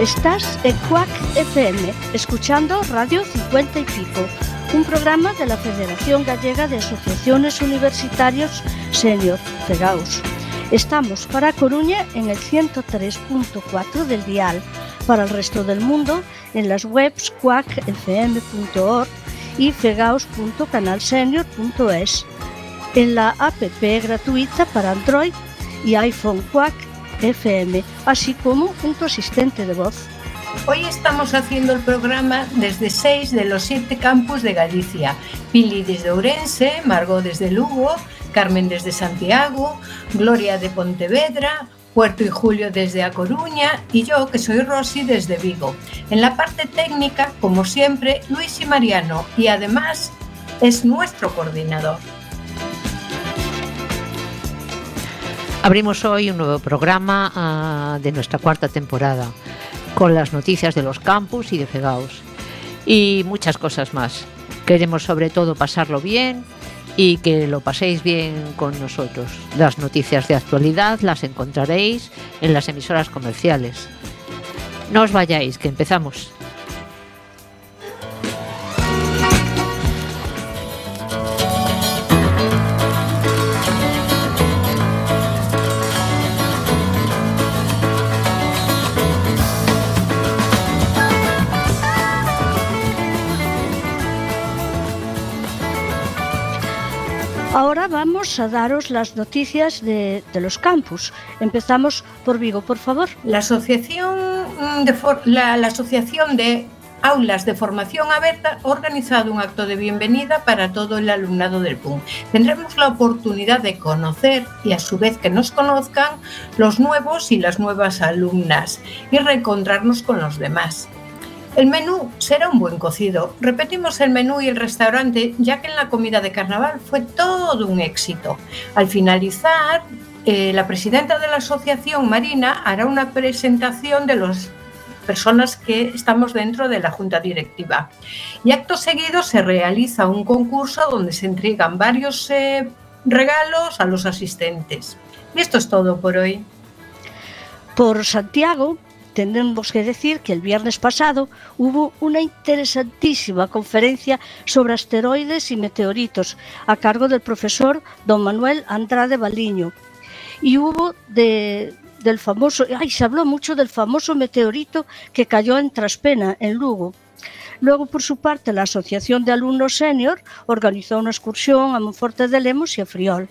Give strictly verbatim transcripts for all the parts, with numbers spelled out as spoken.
Estás en Cuac F M, escuchando Radio cincuenta y pico, un programa de la Federación Gallega de Asociaciones Universitarios Senior, FEGAUS. Estamos para Coruña en el ciento tres punto cuatro del dial, para el resto del mundo en las webs cuac f m punto org y fegaus punto canal senior punto es, en la app gratuita para Android y iPhone Cuac F M, así como un asistente de voz. Hoy estamos haciendo el programa desde seis de los siete campus de Galicia. Pili desde Ourense, Margot desde Lugo, Carmen desde Santiago, Gloria de Pontevedra, Puerto y Julio desde A Coruña y yo, que soy Rosy, desde Vigo. En la parte técnica, como siempre, Luis y Mariano, y además es nuestro coordinador. Abrimos hoy un nuevo programa uh, de nuestra cuarta temporada, con las noticias de los campus y de FEGAUS y muchas cosas más. Queremos sobre todo pasarlo bien y que lo paséis bien con nosotros. Las noticias de actualidad las encontraréis en las emisoras comerciales. No os vayáis, que empezamos. Ahora vamos a daros las noticias de, de los campus. Empezamos por Vigo, por favor. La Asociación de, For- la, la Asociación de Aulas de Formación Abierta ha organizado un acto de bienvenida para todo el alumnado del P U M. Tendremos la oportunidad de conocer y a su vez que nos conozcan los nuevos y las nuevas alumnas y reencontrarnos con los demás. El menú será un buen cocido. Repetimos el menú y el restaurante, ya que en la comida de carnaval fue todo un éxito. Al finalizar, eh, la presidenta de la asociación, Marina, hará una presentación de las personas que estamos dentro de la junta directiva. Y acto seguido se realiza un concurso donde se entregan varios eh, regalos a los asistentes. Y esto es todo por hoy. Por Santiago, tenemos que decir que el viernes pasado hubo una interesantísima conferencia sobre asteroides y meteoritos a cargo del profesor don Manuel Andrade Baliño. Y hubo de, del famoso, ay, se habló mucho del famoso meteorito que cayó en Traspena, en Lugo. Luego, por su parte, la Asociación de Alumnos Senior organizó una excursión a Monforte de Lemos y a Friol.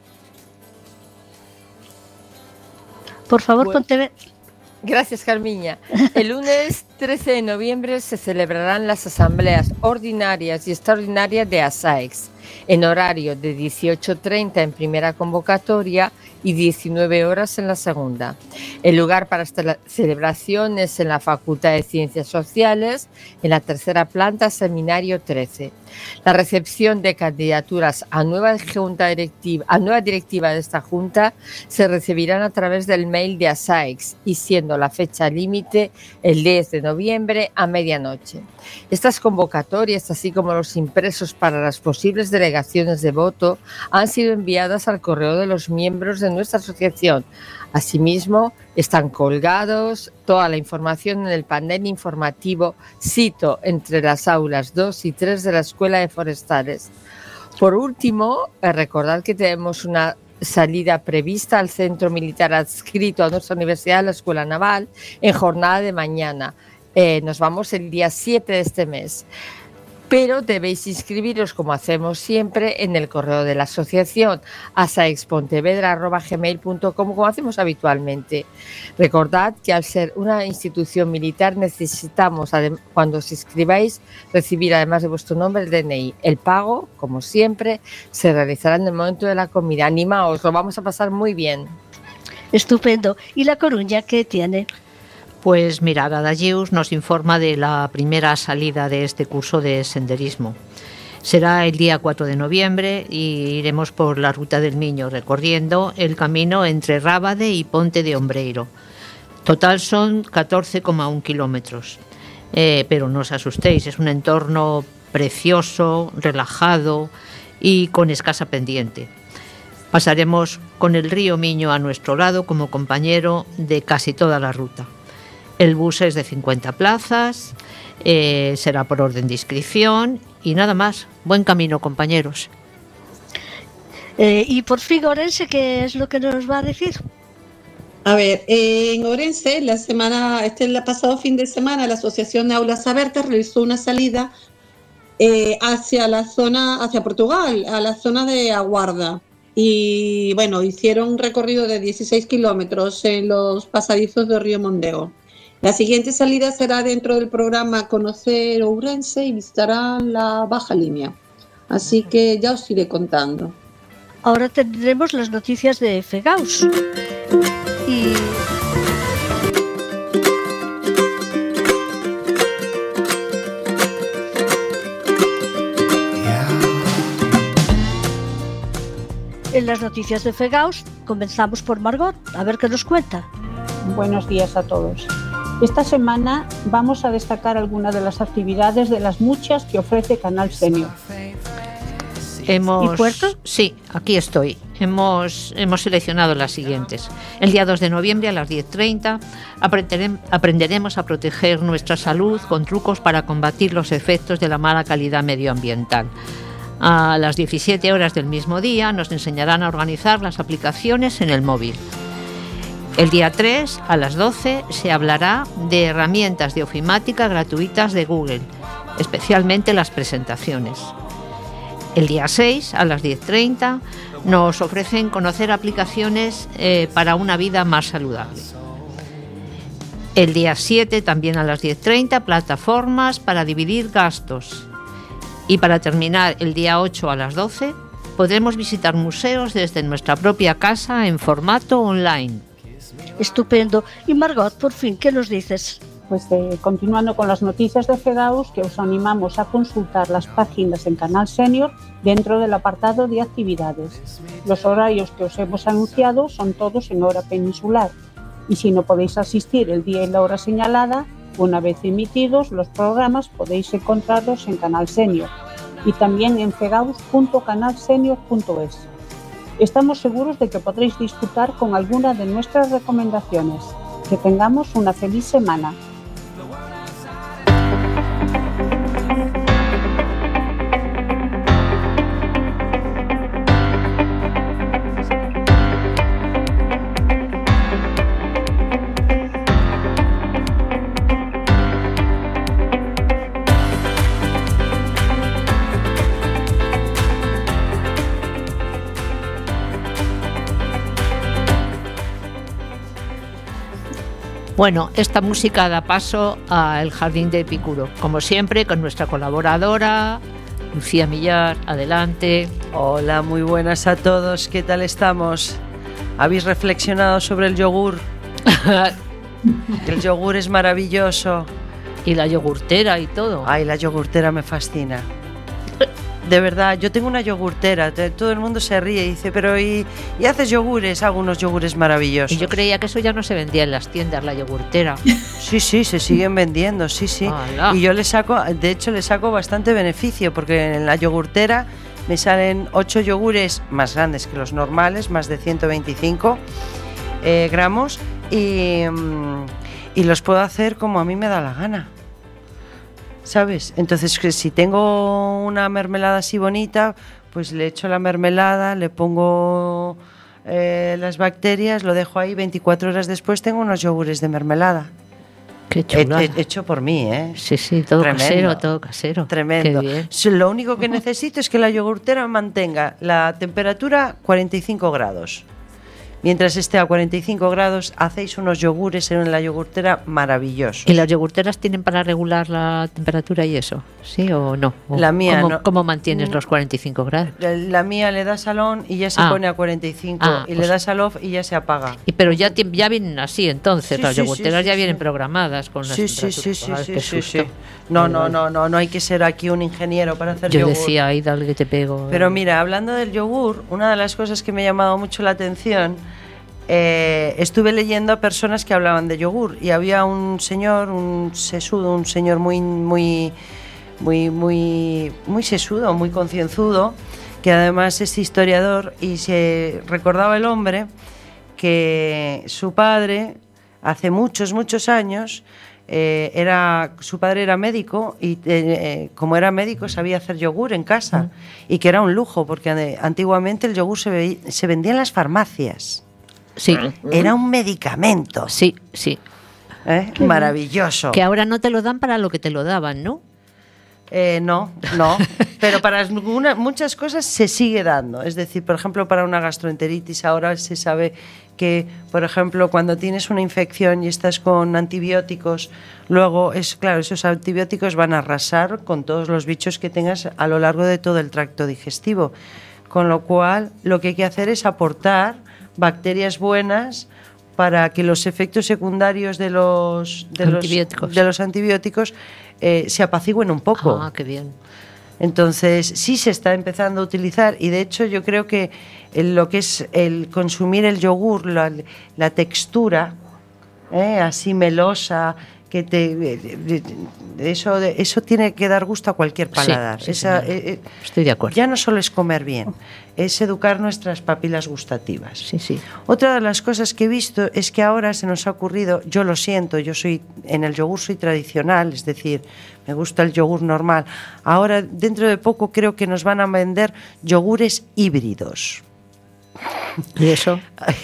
Por favor, bueno. ponte... Gracias, Carmiña. El lunes trece de noviembre se celebrarán las asambleas ordinarias y extraordinarias de ASAEX, en horario de dieciocho treinta en primera convocatoria y diecinueve horas en la segunda. El lugar para esta celebración es en la Facultad de Ciencias Sociales, en la tercera planta, Seminario trece. La recepción de candidaturas a nueva junta directiva, a nueva directiva de esta junta se recibirán a través del mail de ASAEX y siendo la fecha límite el diez de noviembre a medianoche. Estas convocatorias, así como los impresos para las posibles delegaciones de voto, han sido enviadas al correo de los miembros de nuestra asociación. Asimismo, están colgados toda la información en el panel informativo Sito entre las aulas dos y tres de la Escuela de Forestales. Por último, recordad que tenemos una salida prevista al centro militar adscrito a nuestra universidad, la Escuela Naval, en jornada de mañana. Eh, nos vamos el día siete de este mes. Pero debéis inscribiros, como hacemos siempre, en el correo de la asociación asaexpontevedra arroba gmail punto com, como hacemos habitualmente. Recordad que al ser una institución militar necesitamos, cuando os inscribáis, recibir además de vuestro nombre el D N I. El pago, como siempre, se realizará en el momento de la comida. Animaos, lo vamos a pasar muy bien. Estupendo. ¿Y La Coruña qué tiene? Pues mira, Gadagius nos informa de la primera salida de este curso de senderismo. Será el día cuatro de noviembre y iremos por la Ruta del Miño, recorriendo el camino entre Rábade y Ponte de Ombreiro. Total son catorce coma uno kilómetros. Eh, pero no os asustéis, es un entorno precioso, relajado y con escasa pendiente. Pasaremos con el río Miño a nuestro lado como compañero de casi toda la ruta. El bus es de cincuenta plazas, eh, será por orden de inscripción y nada más. Buen camino, compañeros. Eh, y por fin, Orense, ¿qué es lo que nos va a decir? A ver, eh, en Orense, la semana, este el pasado fin de semana, la Asociación de Aulas Abiertas realizó una salida eh, hacia la zona, hacia Portugal, a la zona de Aguarda. Y bueno, hicieron un recorrido de dieciséis kilómetros en los pasadizos de Río Mondego. La siguiente salida será dentro del programa Conocer Ourense y visitarán la Baja Línea. Así que ya os iré contando. Ahora tendremos las noticias de FEGAUS. Y... en las noticias de FEGAUS comenzamos por Margot, a ver qué nos cuenta. Buenos días a todos. Esta semana vamos a destacar algunas de las actividades de las muchas que ofrece Canal Senior. Hemos, ¿Y Puerto? Sí, aquí estoy. Hemos, hemos seleccionado las siguientes. El día dos de noviembre a las diez treinta aprenderem, aprenderemos a proteger nuestra salud con trucos para combatir los efectos de la mala calidad medioambiental. A las diecisiete horas del mismo día nos enseñarán a organizar las aplicaciones en el móvil. El día tres, a las doce, se hablará de herramientas de ofimática gratuitas de Google, especialmente las presentaciones. El día seis, a las diez treinta, nos ofrecen conocer aplicaciones eh, para una vida más saludable. El día siete, también a las diez treinta, plataformas para dividir gastos. Y para terminar, el día ocho a las doce, podremos visitar museos desde nuestra propia casa en formato online. Estupendo. Y Margot, por fin, ¿qué nos dices? Pues eh, continuando con las noticias de FEGAUS, que os animamos a consultar las páginas en Canal Senior dentro del apartado de actividades. Los horarios que os hemos anunciado son todos en hora peninsular y si no podéis asistir el día y la hora señalada, una vez emitidos los programas podéis encontrarlos en Canal Senior y también en fegaus punto canal senior punto es. Estamos seguros de que podréis disfrutar con alguna de nuestras recomendaciones. Que tengamos una feliz semana. Bueno, esta música da paso al Jardín de Epicuro, como siempre con nuestra colaboradora Lucía Millar. Adelante. Hola, muy buenas a todos, ¿qué tal estamos? ¿Habéis reflexionado sobre el yogur? El yogur es maravilloso. Y la yogurtera y todo. Ay, la yogurtera me fascina. De verdad, yo tengo una yogurtera, todo el mundo se ríe y dice, pero ¿y, y haces yogures? Hago unos yogures maravillosos. Y yo creía que eso ya no se vendía en las tiendas, la yogurtera. Sí, sí, se siguen vendiendo, sí, sí. ¡Hala! Y yo le saco, de hecho le saco bastante beneficio, porque en la yogurtera me salen ocho yogures más grandes que los normales, más de ciento veinticinco eh, gramos, y, y los puedo hacer como a mí me da la gana. ¿Sabes? Entonces, que si tengo una mermelada así bonita, pues le echo la mermelada, le pongo eh, las bacterias, lo dejo ahí, veinticuatro horas después tengo unos yogures de mermelada. Qué chulada. He, he, hecho por mí, ¿eh? Sí, sí, todo Tremendo. casero, todo casero. Tremendo. Qué bien. Lo único que necesito es que la yogurtera mantenga la temperatura cuarenta y cinco grados. Mientras esté a cuarenta y cinco grados, hacéis unos yogures en la yogurtera maravillosos. ¿Y las yogurteras tienen para regular la temperatura y eso? ¿Sí o no? ¿O la mía ¿cómo, no. ¿Cómo mantienes los cuarenta y cinco grados? La, la mía le da salón y ya se ah. pone a cuarenta y cinco. Ah, y pues le da salof y ya se apaga. Y pero ya, ya vienen así entonces, sí, las sí, yogurteras sí, ya sí, vienen sí. programadas con las sí, sí, temperaturas. sí, sí, Ay, sí, qué sí, susto. sí. No, Vale, no, vale. no, no, no hay que ser aquí un ingeniero para hacer Yo yogur. decía, ahí dale que te pego. Pero mira, hablando del yogur, una de las cosas que me ha llamado mucho la atención, eh, estuve leyendo a personas que hablaban de yogur y había un señor, un sesudo, un señor muy, muy, muy, muy, muy sesudo, muy concienzudo, que además es historiador y se recordaba el hombre que su padre hace muchos, muchos años, eh, era, su padre era médico y eh, como era médico sabía hacer yogur en casa, mm. y que era un lujo, porque eh, antiguamente el yogur se, ve, se vendía en las farmacias. Sí. Era un medicamento. Sí, sí. ¿Eh? Maravilloso. Que ahora no te lo dan para lo que te lo daban, ¿no? Eh, no, no, pero para alguna, muchas cosas se sigue dando. Es decir, por ejemplo, para una gastroenteritis ahora se sabe que, por ejemplo, cuando tienes una infección y estás con antibióticos, luego, es claro, esos antibióticos van a arrasar con todos los bichos que tengas a lo largo de todo el tracto digestivo. Con lo cual, lo que hay que hacer es aportar bacterias buenas para que los efectos secundarios de los, de antibióticos, los, de los antibióticos eh, se apacigüen un poco. Ah, qué bien. Entonces sí se está empezando a utilizar, y de hecho yo creo que el, lo que es el consumir el yogur, la, la textura eh, así melosa, que te eso eso tiene que dar gusto a cualquier paladar. Sí, sí, Esa, sí, eh, estoy de acuerdo. Ya no solo es comer bien, es educar nuestras papilas gustativas. Sí, sí. Otra de las cosas que he visto es que ahora se nos ha ocurrido, yo lo siento, yo soy en el yogur soy tradicional, es decir, me gusta el yogur normal. Ahora, dentro de poco, creo que nos van a vender yogures híbridos. ¿Y eso?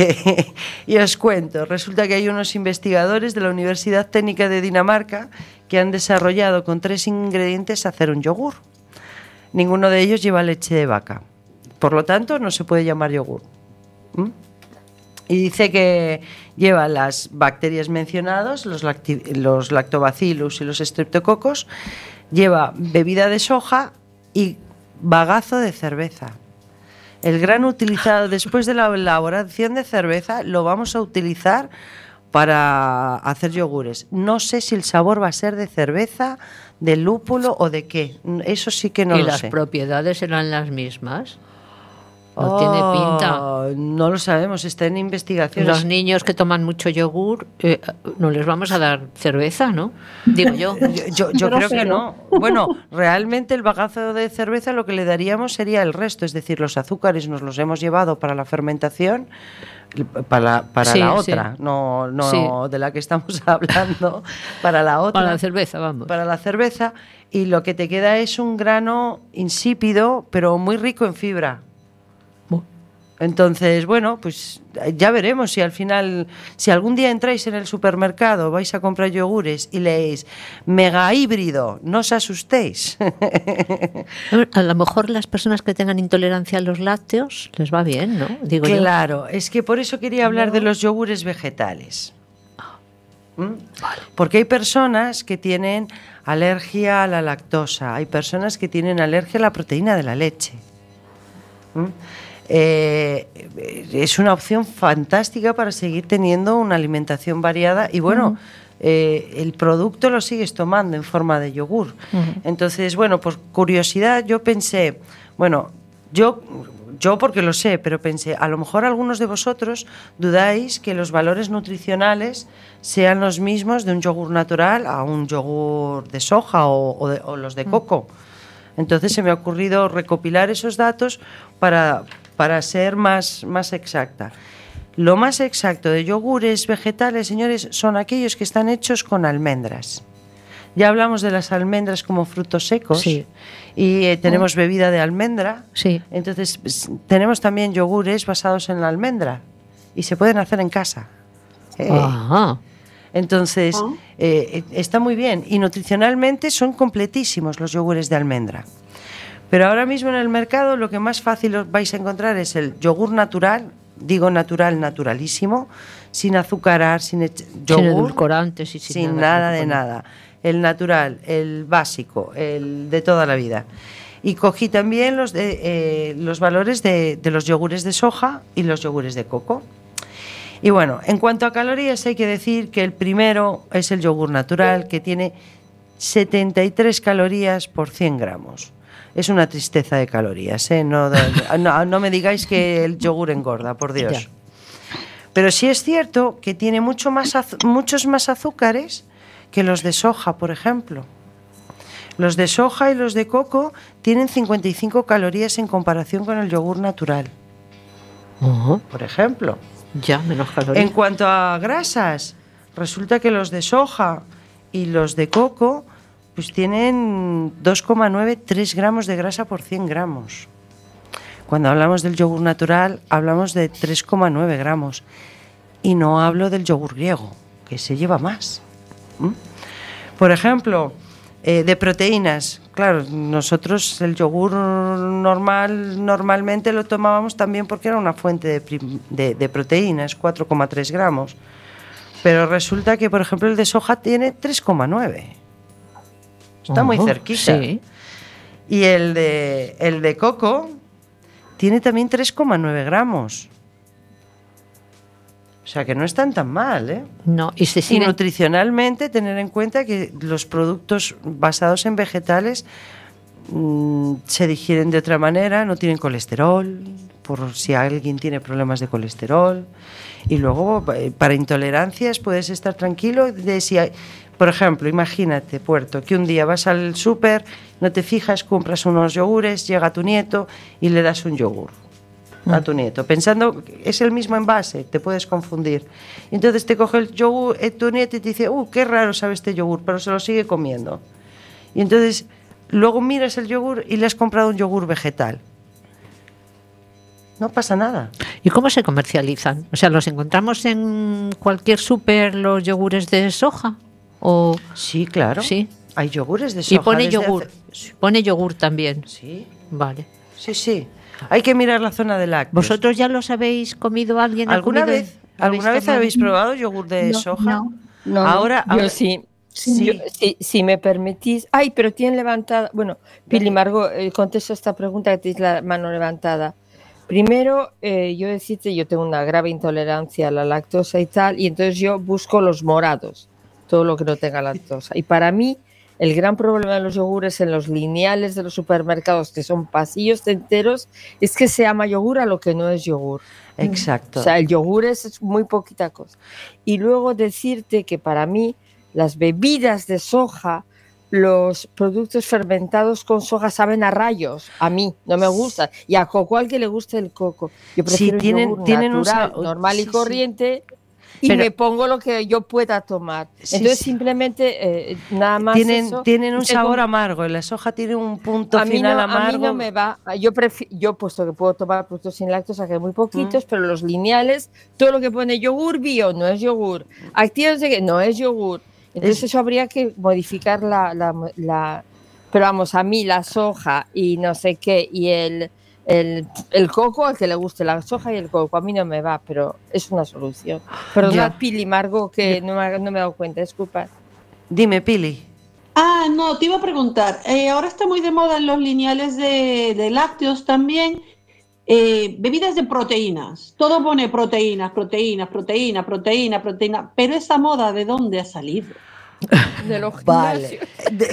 Y os cuento, resulta que hay unos investigadores de la Universidad Técnica de Dinamarca que han desarrollado con tres ingredientes hacer un yogur. Ninguno de ellos lleva leche de vaca, por lo tanto no se puede llamar yogur. ¿Mm? Y dice que lleva las bacterias mencionadas, los, lacti- los lactobacillus y los streptococos, lleva bebida de soja y bagazo de cerveza. El grano utilizado después de la elaboración de cerveza lo vamos a utilizar para hacer yogures. No sé si el sabor va a ser de cerveza, de lúpulo o de qué. Eso sí que no lo sé. ¿Y las propiedades serán las mismas? ¿O oh, tiene pinta? No lo sabemos, está en investigación. Los niños que toman mucho yogur, eh, no les vamos a dar cerveza, ¿no? Digo yo. yo yo, yo creo que no. Bueno, realmente el bagazo de cerveza lo que le daríamos sería el resto, es decir, los azúcares nos los hemos llevado para la fermentación, para, para sí, la otra, sí. no, no sí. de la que estamos hablando, para la otra. Para la cerveza, vamos. Para la cerveza, y lo que te queda es un grano insípido, pero muy rico en fibra. Entonces, bueno, pues ya veremos si al final, si algún día entráis en el supermercado, vais a comprar yogures y leéis mega híbrido, no os asustéis. A lo mejor las personas que tengan intolerancia a los lácteos les va bien, ¿no? Digo claro, yo. Es que por eso quería hablar no. de los yogures vegetales. ¿Mm? Vale. Porque hay personas que tienen alergia a la lactosa, hay personas que tienen alergia a la proteína de la leche. ¿Mm? Eh, es una opción fantástica para seguir teniendo una alimentación variada y bueno, uh-huh. eh, el producto lo sigues tomando en forma de yogur. Uh-huh. Entonces, bueno, por curiosidad yo pensé, bueno, yo, yo porque lo sé, pero pensé, a lo mejor algunos de vosotros dudáis que los valores nutricionales sean los mismos de un yogur natural a un yogur de soja o, o, de, o los de coco. Uh-huh. Entonces se me ha ocurrido recopilar esos datos para... para ser más, más exacta. Lo más exacto de yogures vegetales, señores, son aquellos que están hechos con almendras. Ya hablamos de las almendras como frutos secos, sí. y eh, tenemos bebida de almendra. Sí. Entonces, pues, tenemos también yogures basados en la almendra y se pueden hacer en casa. Eh. Ajá. Entonces, eh, está muy bien. Y nutricionalmente son completísimos los yogures de almendra. Pero ahora mismo en el mercado lo que más fácil os vais a encontrar es el yogur natural, digo natural, naturalísimo, sin azucarar, sin ech- yogur, sin edulcorantes y sin, sin nada, nada de nada. El natural, el básico, el de toda la vida. Y cogí también los, de, eh, los valores de, de los yogures de soja y los yogures de coco. Y bueno, en cuanto a calorías hay que decir que el primero es el yogur natural, que tiene setenta y tres calorías por cien gramos. Es una tristeza de calorías, ¿eh? No, no, no me digáis que el yogur engorda, por Dios. Ya. Pero sí es cierto que tiene mucho más azu- muchos más azúcares que los de soja, por ejemplo. Los de soja y los de coco tienen cincuenta y cinco calorías en comparación con el yogur natural. Uh-huh. Por ejemplo. Ya, menos calorías. En cuanto a grasas, resulta que los de soja y los de coco pues tienen dos coma nueve, tres gramos de grasa por cien gramos. Cuando hablamos del yogur natural, hablamos de tres coma nueve gramos. Y no hablo del yogur griego, que se lleva más. ¿Mm? Por ejemplo, eh, de proteínas. Claro, nosotros el yogur normal normalmente lo tomábamos también porque era una fuente de, prim- de, de proteínas, cuatro coma tres gramos. Pero resulta que, por ejemplo, el de soja tiene tres coma nueve. Está uh-huh, muy cerquita. Sí. Y el de, el de coco tiene también tres coma nueve gramos. O sea que no están tan mal, ¿eh? No, y se Y siguen... nutricionalmente tener en cuenta que los productos basados en vegetales mmm, se digieren de otra manera, no tienen colesterol, por si alguien tiene problemas de colesterol. Y luego para intolerancias puedes estar tranquilo de si hay... Por ejemplo, imagínate, Puerto, que un día vas al súper, no te fijas, compras unos yogures, llega tu nieto y le das un yogur a tu nieto, pensando que es el mismo envase, te puedes confundir. Y entonces te coge el yogur eh, tu nieto y te dice, uh, qué raro sabe este yogur, pero se lo sigue comiendo. Y entonces luego miras el yogur y le has comprado un yogur vegetal. No pasa nada. ¿Y cómo se comercializan? O sea, ¿los encontramos en cualquier súper los yogures de soja? ¿O... Sí, claro. Sí. Hay yogures de soja. Y pone yogur. Hace... Pone yogur también. Sí. Vale. Sí, sí. Hay que mirar la zona de lácteos. ¿Vosotros ya los habéis comido? ¿Alguien ha ¿Alguna comido? vez, ¿alguna vez habéis probado yogur de no, soja? No, no. Ahora, Yo ahora sí. Sí. Yo, si, si me permitís. Ay, pero tienen levantada. Bueno, Pili, Margot, eh, contesto esta pregunta que tienes la mano levantada. Primero, eh, yo decirte, yo tengo una grave intolerancia a la lactosa y tal, y entonces yo busco los morados, todo lo que no tenga lactosa. Y para mí, el gran problema de los yogures en los lineales de los supermercados, que son pasillos enteros, es que se llama yogur a lo que no es yogur. Exacto. O sea, el yogur es muy poquita cosa. Y luego decirte que para mí, las bebidas de soja, los productos fermentados con soja saben a rayos. A mí no me gusta. Y a Coco, al que le guste el coco. Yo prefiero sí, tienen, el yogur tienen natural, un, normal sí, y corriente. Sí. Y Pero, me pongo lo que yo pueda tomar. Sí, Entonces sí. simplemente eh, nada más tienen, eso. tienen un sabor como, amargo. La soja tiene un punto a final no, amargo. A mí no me va. Yo prefiero, yo puesto que puedo tomar productos sin lactosa, que hay muy poquitos, mm. pero los lineales, todo lo que pone yogur bio no es yogur. Activa no sé qué, no es yogur. Entonces es, eso habría que modificar la, la, la... Pero vamos, a mí la soja y no sé qué, y el... El, el coco, al que le guste la soja y el coco, a mí no me va, pero es una solución. Perdona, Pili, Margot, que no me, no me he dado cuenta, disculpa. Dime, Pili. Ah, no, te iba a preguntar, eh, ahora está muy de moda en los lineales de, de lácteos también, eh, bebidas de proteínas, todo pone proteínas, proteínas, proteínas, proteínas, proteínas, pero esa moda, ¿de dónde ha salido? De los vale. De,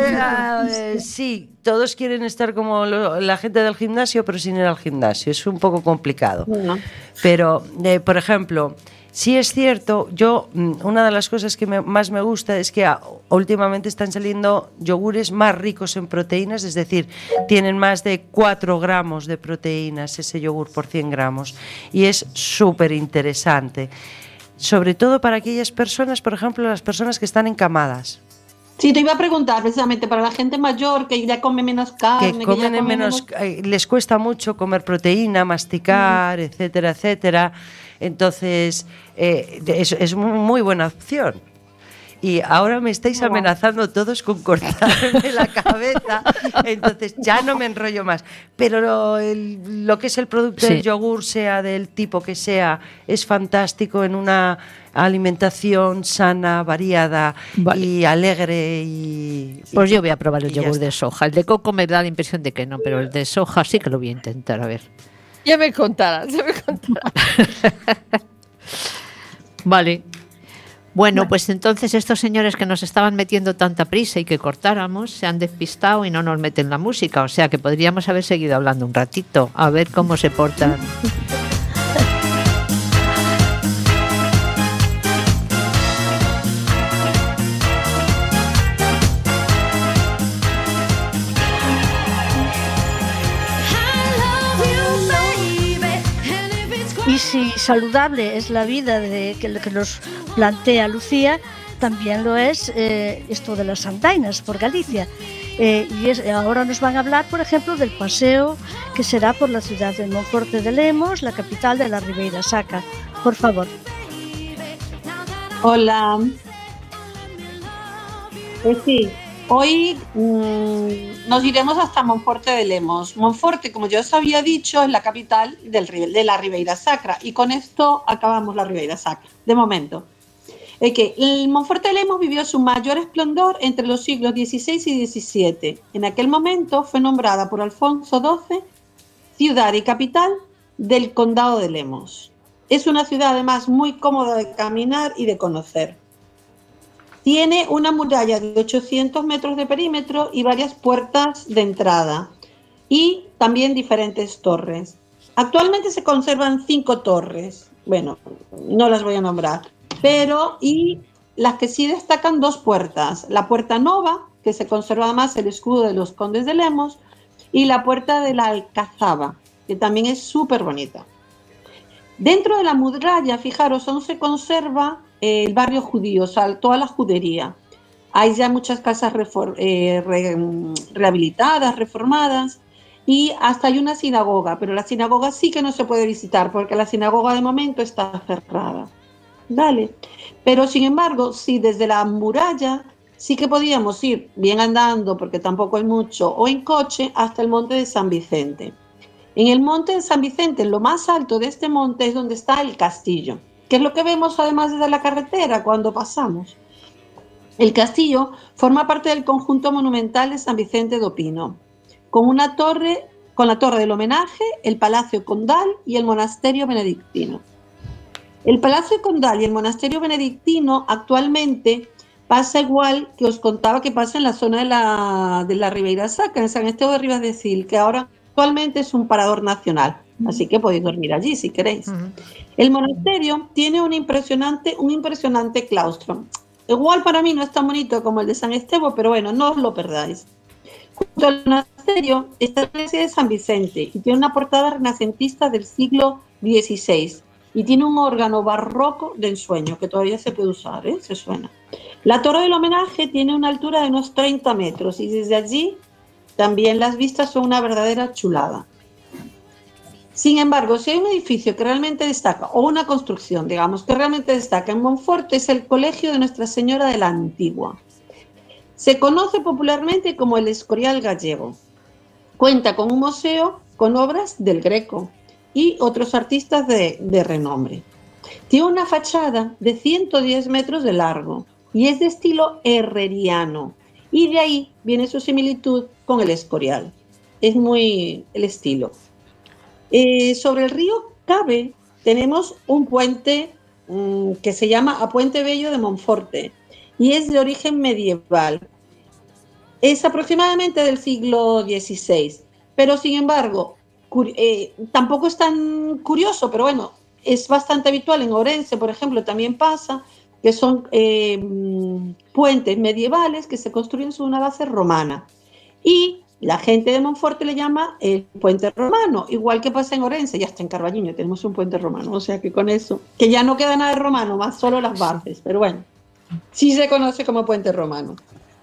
uh, sí, todos quieren estar como lo, la gente del gimnasio, pero sin ir al gimnasio. Es un poco complicado. No. Pero, eh, por ejemplo, sí es cierto, yo una de las cosas que me, más me gusta es que a, últimamente están saliendo yogures más ricos en proteínas, es decir, tienen más de cuatro gramos de proteínas ese yogur por cien gramos. Y es súper interesante. Sobre todo para aquellas personas, por ejemplo, las personas que están encamadas. Sí, te iba a preguntar precisamente para la gente mayor que ya come menos carne, que comen que ya come menos, menos... les cuesta mucho comer proteína, masticar, uh-huh. etcétera, etcétera. Entonces eh, es, es muy buena opción. Y ahora me estáis amenazando todos con cortarme la cabeza, entonces ya no me enrollo más. Pero lo, el, lo que es el producto sí. del yogur, sea del tipo que sea, es fantástico en una alimentación sana, variada vale. y alegre. Y, pues y, yo voy a probar el yogur de soja. El de coco me da la impresión de que no, pero el de soja sí que lo voy a intentar, a ver. Ya me contarás, ya me contarás. Vale. Bueno, pues entonces estos señores que nos estaban metiendo tanta prisa y que cortáramos se han despistado y no nos meten la música, o sea que podríamos haber seguido hablando un ratito, a ver cómo se portan. Y si saludable es la vida de, que, que nos plantea Lucía, también lo es eh, esto de las andainas por Galicia. Eh, y es, ahora nos van a hablar, por ejemplo, del paseo que será por la ciudad de Monforte de Lemos, la capital de la Ribeira Sacra. Por favor. Hola. Pues sí, hoy mmm, nos iremos hasta Monforte de Lemos. Monforte, como ya os había dicho, es la capital del, de la Ribeira Sacra, y con esto acabamos la Ribeira Sacra, de momento. Es que el Monforte de Lemos vivió su mayor esplendor entre los siglos dieciséis y diecisiete. En aquel momento fue nombrada por Alfonso doce ciudad y capital del condado de Lemos. Es una ciudad además muy cómoda de caminar y de conocer. Tiene una muralla de ochocientos metros de perímetro y varias puertas de entrada, y también diferentes torres. Actualmente se conservan cinco torres, bueno, no las voy a nombrar, pero y las que sí destacan dos puertas, la Puerta Nova, que se conserva además el escudo de los condes de Lemos, y la Puerta de la Alcazaba, que también es súper bonita. Dentro de la muralla, fijaros, aún se conserva eh, el barrio judío, o sea, toda la judería. Hay ya muchas casas refor eh, re rehabilitadas, reformadas, y hasta hay una sinagoga, pero la sinagoga sí que no se puede visitar, porque la sinagoga de momento está cerrada. Vale. Pero sin embargo, sí, desde la muralla sí que podíamos ir bien andando, porque tampoco hay mucho, o en coche hasta el monte de San Vicente. En el monte de San Vicente, en lo más alto de este monte, es donde está el castillo, que es lo que vemos además desde la carretera cuando pasamos. El castillo forma parte del conjunto monumental de San Vicente do Pino, con una torre, con la torre del homenaje, el Palacio Condal y el monasterio benedictino. El Palacio Condal y el monasterio benedictino actualmente pasa igual que os contaba que pasa en la zona de la, de la Ribeira Sacra, en San Esteban de Ribas de Cil, que ahora actualmente es un parador nacional, así que podéis dormir allí si queréis. Uh-huh. El monasterio tiene un impresionante, un impresionante claustro. Igual para mí no es tan bonito como el de San Esteban, pero bueno, no os lo perdáis. Junto al monasterio está la iglesia de San Vicente y tiene una portada renacentista del siglo dieciséis y tiene un órgano barroco de ensueño que todavía se puede usar, ¿eh? Se suena. La torre del homenaje tiene una altura de unos treinta metros y desde allí también las vistas son una verdadera chulada. Sin embargo, si hay un edificio que realmente destaca, o una construcción, digamos, que realmente destaca en Monforte, es el Colegio de Nuestra Señora de la Antigua. Se conoce popularmente como el Escorial Gallego. Cuenta con un museo con obras del Greco y otros artistas de, de renombre. Tiene una fachada de ciento diez metros de largo y es de estilo herreriano. Y de ahí viene su similitud con el Escorial. Es muy el estilo. Eh, sobre el río Cabe tenemos un puente mmm, que se llama a Puente Bello de Monforte y es de origen medieval. Es aproximadamente del siglo dieciséis, pero sin embargo, eh, tampoco es tan curioso, pero bueno, es bastante habitual en Ourense, por ejemplo, también pasa, que son eh, puentes medievales que se construyen sobre una base romana. Y la gente de Monforte le llama el puente romano, igual que pasa en Ourense, y hasta en Carballiño tenemos un puente romano, o sea que con eso, que ya no queda nada de romano, más solo las bases, pero bueno, sí se conoce como puente romano.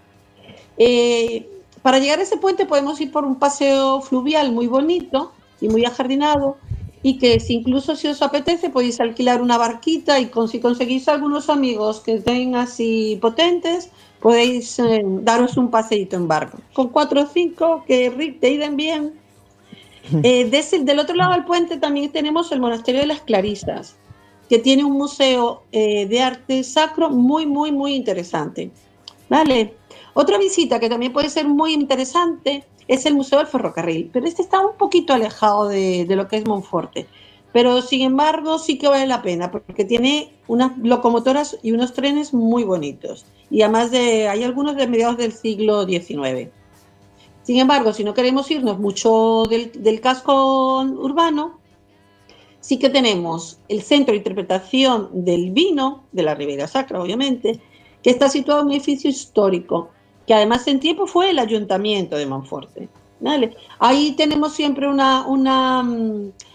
Eh, para llegar a ese puente podemos ir por un paseo fluvial muy bonito y muy ajardinado, y que si incluso si os apetece podéis alquilar una barquita y con, si conseguís algunos amigos que estén así potentes, podéis eh, daros un paseíto en barco. Con cuatro o cinco que te irán bien. Eh, desde, del otro lado del puente también tenemos el Monasterio de las Clarisas, que tiene un museo eh, de arte sacro muy, muy, muy interesante. ¿Vale? Otra visita que también puede ser muy interesante es el Museo del Ferrocarril, pero este está un poquito alejado de, de lo que es Monforte. Pero sin embargo sí que vale la pena porque tiene unas locomotoras y unos trenes muy bonitos. Y además de, hay algunos de mediados del siglo diecinueve. Sin embargo, si no queremos irnos mucho del, del casco urbano, sí que tenemos el Centro de Interpretación del Vino, de la Ribeira Sacra obviamente, que está situado en un edificio histórico, que además en tiempo fue el Ayuntamiento de Monforte. ¿Vale? Ahí tenemos siempre una, una,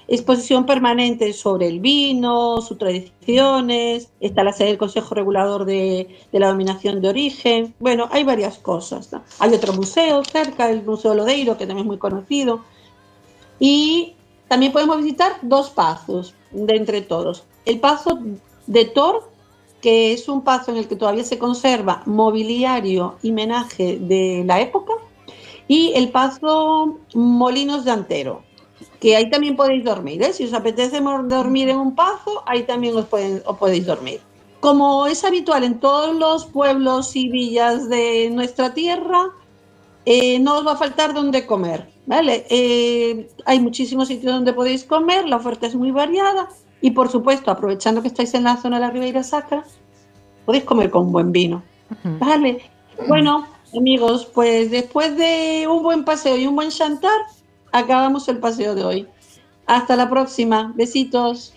exposición permanente sobre el vino, sus tradiciones, está la sede del Consejo Regulador de, de la Denominación de Origen. Bueno, hay varias cosas, ¿no? Hay otro museo cerca, el Museo Lodeiro, que también es muy conocido. Y también podemos visitar dos pazos de entre todos. El Pazo de Tor, que es un pazo en el que todavía se conserva mobiliario y menaje de la época, y el Pazo Molinos de Antero, que ahí también podéis dormir, ¿eh? Si os apetece dormir en un pazo, ahí también os, pueden, os podéis dormir. Como es habitual en todos los pueblos y villas de nuestra tierra, eh, no os va a faltar donde comer, ¿vale? Eh, hay muchísimos sitios donde podéis comer, la oferta es muy variada y, por supuesto, aprovechando que estáis en la zona de la Ribeira Sacra, podéis comer con buen vino, ¿vale? Bueno, amigos, pues después de un buen paseo y un buen chantar, acabamos el paseo de hoy. Hasta la próxima. Besitos.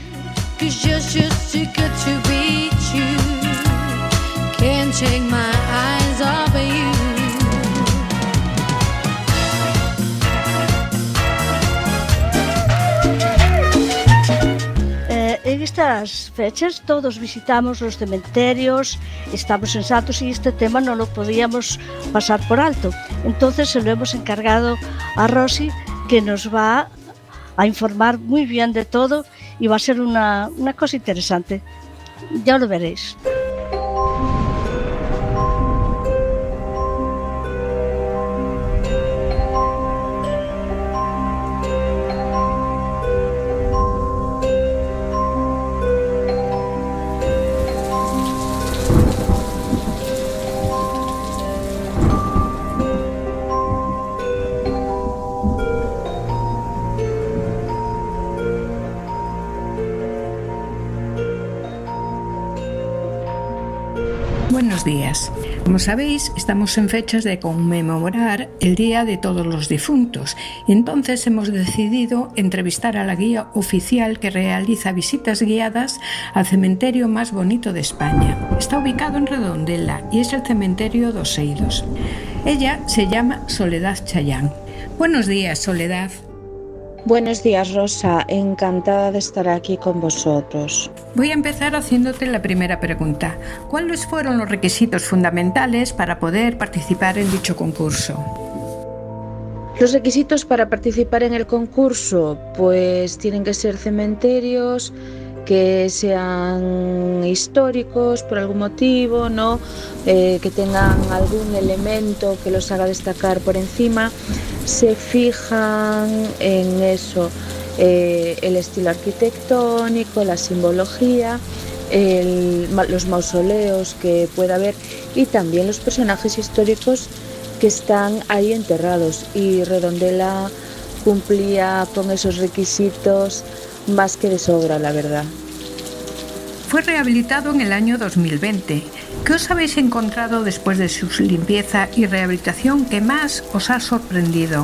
Eh, en estas fechas todos visitamos los cementerios, estamos en Santos y este tema no lo podíamos pasar por alto. Entonces se lo hemos encargado a Rosy, que nos va a informar muy bien de todo y va a ser una, una cosa interesante. Ya lo veréis. Buenos días. Como sabéis, estamos en fechas de conmemorar el Día de Todos los Difuntos y entonces hemos decidido entrevistar a la guía oficial que realiza visitas guiadas al cementerio más bonito de España. Está ubicado en Redondela y es el cementerio dos Eidos. Ella se llama Soledad Chayán. Buenos días, Soledad. Buenos días, Rosa. Encantada de estar aquí con vosotros. Voy a empezar haciéndote la primera pregunta. ¿Cuáles fueron los requisitos fundamentales para poder participar en dicho concurso? Los requisitos para participar en el concurso, pues tienen que ser cementerios que sean históricos por algún motivo, ¿no? Eh, que tengan algún elemento que los haga destacar por encima. Se fijan en eso, eh, el estilo arquitectónico, la simbología, el, los mausoleos que pueda haber y también los personajes históricos que están ahí enterrados. Y Redondela cumplía con esos requisitos más que de sobra, la verdad. Fue rehabilitado en el año dos mil veinte. ¿Qué os habéis encontrado después de su limpieza y rehabilitación que más os ha sorprendido?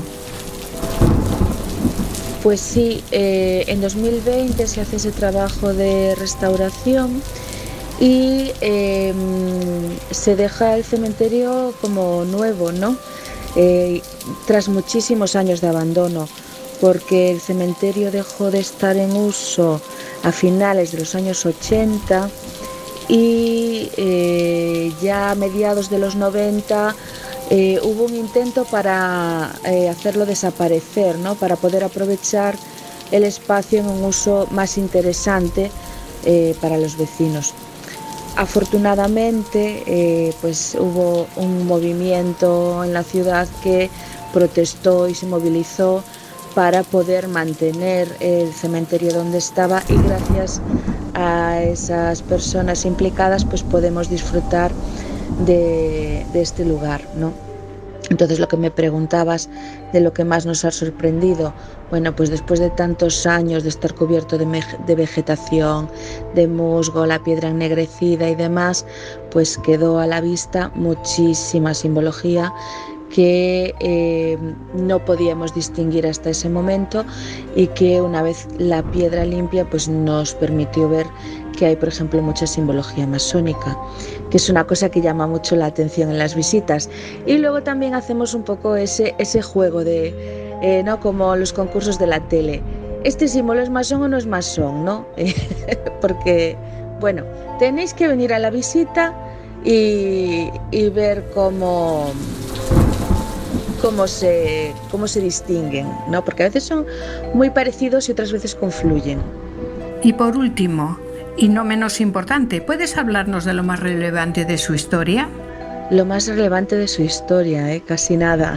Pues sí, eh, en dos mil veinte se hace ese trabajo de restauración y eh, se deja el cementerio como nuevo, ¿no? Eh, tras muchísimos años de abandono, porque el cementerio dejó de estar en uso a finales de los años ochenta y eh, ya a mediados de los noventa eh, hubo un intento para eh, hacerlo desaparecer, ¿no? Para poder aprovechar el espacio en un uso más interesante eh, para los vecinos. Afortunadamente eh, pues hubo un movimiento en la ciudad que protestó y se movilizó para poder mantener el cementerio donde estaba y gracias a esas personas implicadas pues podemos disfrutar de, de este lugar, ¿no? Entonces, lo que me preguntabas de lo que más nos ha sorprendido, bueno, pues después de tantos años de estar cubierto de, de vegetación, de musgo, la piedra ennegrecida y demás, pues quedó a la vista muchísima simbología que eh, no podíamos distinguir hasta ese momento y que una vez la piedra limpia pues nos permitió ver que hay, por ejemplo, mucha simbología masónica, que es una cosa que llama mucho la atención en las visitas. Y luego también hacemos un poco ese, ese juego de, eh, ¿no? Como los concursos de la tele. este símbolo es masón o no es masón, ¿no? Porque, bueno, tenéis que venir a la visita y, y ver cómo, cómo, se, cómo se distinguen, ¿no? Porque a veces son muy parecidos y otras veces confluyen. Y por último, y no menos importante, ¿puedes hablarnos de lo más relevante de su historia? Lo más relevante de su historia, ¿eh? Casi nada.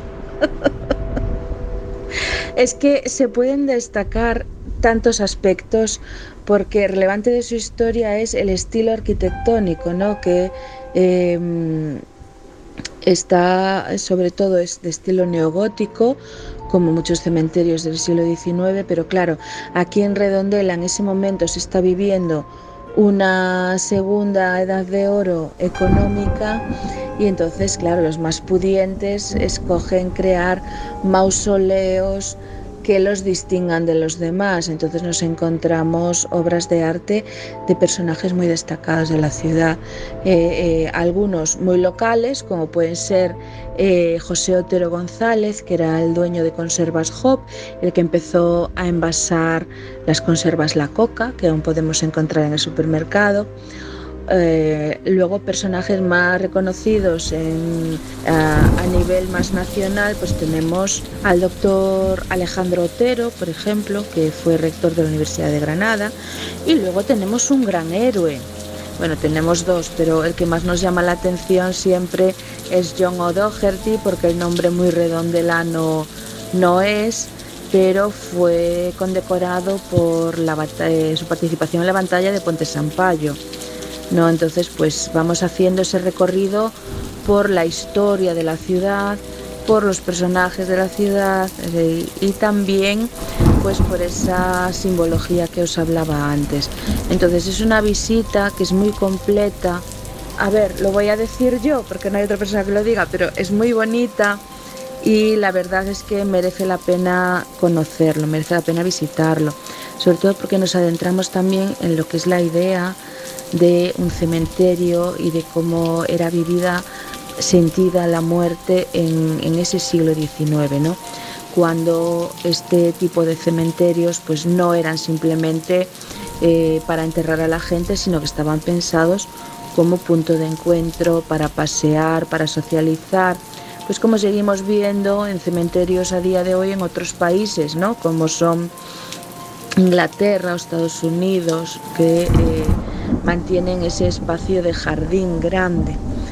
Es que se pueden destacar tantos aspectos, porque relevante de su historia es el estilo arquitectónico, ¿no? Que eh, está, sobre todo, es de estilo neogótico, como muchos cementerios del siglo diecinueve, pero claro, aquí en Redondela en ese momento se está viviendo una segunda edad de oro económica y entonces, claro, los más pudientes escogen crear mausoleos que los distingan de los demás. Entonces nos encontramos obras de arte de personajes muy destacados de la ciudad, eh, eh, algunos muy locales, como pueden ser eh, José Otero González, que era el dueño de Conservas Hop, el que empezó a envasar las conservas La Coca, que aún podemos encontrar en el supermercado. Eh, luego personajes más reconocidos en, a, a nivel más nacional, pues tenemos al doctor Alejandro Otero, por ejemplo, que fue rector de la Universidad de Granada, y luego tenemos un gran héroe. Bueno, tenemos dos, pero el que más nos llama la atención siempre es John O'Doherty, porque el nombre muy redondelano no es, pero fue condecorado por la, eh, su participación en la batalla de Ponte Sampaio. ¿No? Entonces, pues vamos haciendo ese recorrido por la historia de la ciudad, por los personajes de la ciudad eh, y también pues por esa simbología que os hablaba antes. Entonces es una visita que es muy completa. A ver, lo voy a decir yo porque no hay otra persona que lo diga, pero es muy bonita y la verdad es que merece la pena conocerlo, merece la pena visitarlo, sobre todo porque nos adentramos también en lo que es la idea de un cementerio y de cómo era vivida, sentida la muerte en, en ese siglo diecinueve, ¿no? Cuando este tipo de cementerios pues no eran simplemente eh, para enterrar a la gente, sino que estaban pensados como punto de encuentro, para pasear, para socializar, pues como seguimos viendo en cementerios a día de hoy en otros países, ¿no? Como son Inglaterra o Estados Unidos, que eh, mantienen ese espacio de jardín grande.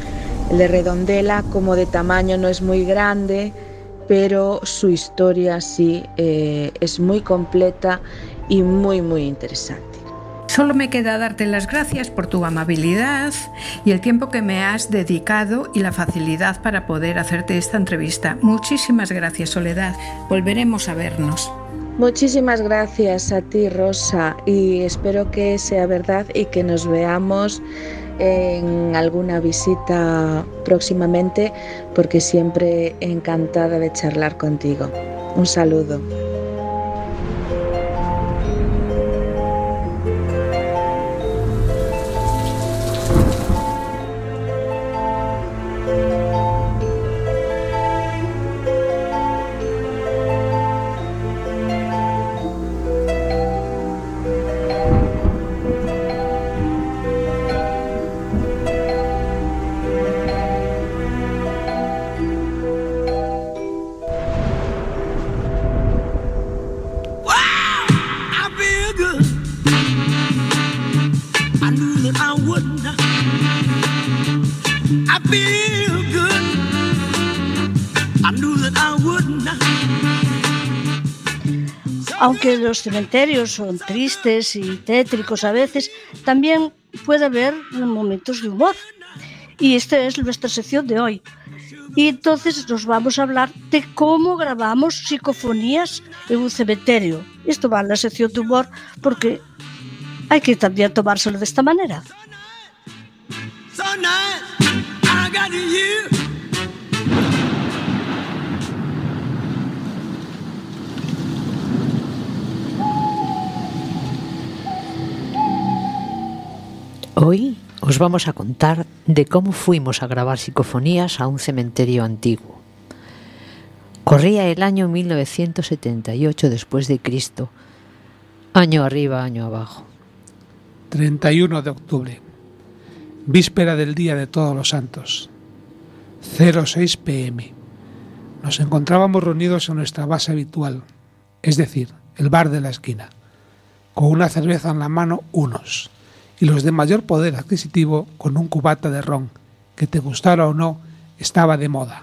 El de Redondela, como de tamaño, no es muy grande, pero su historia sí eh, es muy completa y muy, muy interesante. Solo me queda darte las gracias por tu amabilidad y el tiempo que me has dedicado y la facilidad para poder hacerte esta entrevista. Muchísimas gracias, Soledad. Volveremos a vernos. Muchísimas gracias a ti, Rosa, y espero que sea verdad y que nos veamos en alguna visita próximamente, porque siempre encantada de charlar contigo. Un saludo. Aunque los cementerios son tristes y tétricos a veces, también puede haber momentos de humor. Y esta es nuestra sección de hoy. Y entonces nos vamos a hablar de cómo grabamos psicofonías en un cementerio. Esto va en la sección de humor porque hay que también tomárselo de esta manera. So nice, I got you. Hoy os vamos a contar de cómo fuimos a grabar psicofonías a un cementerio antiguo. Corría el año mil novecientos setenta y ocho después de Cristo Año arriba, año abajo. treinta y uno de octubre, víspera del Día de Todos los Santos, cero seis pe eme. Nos encontrábamos reunidos en nuestra base habitual, es decir, el bar de la esquina, con una cerveza en la mano unos, y los de mayor poder adquisitivo con un cubata de ron, que te gustara o no, estaba de moda.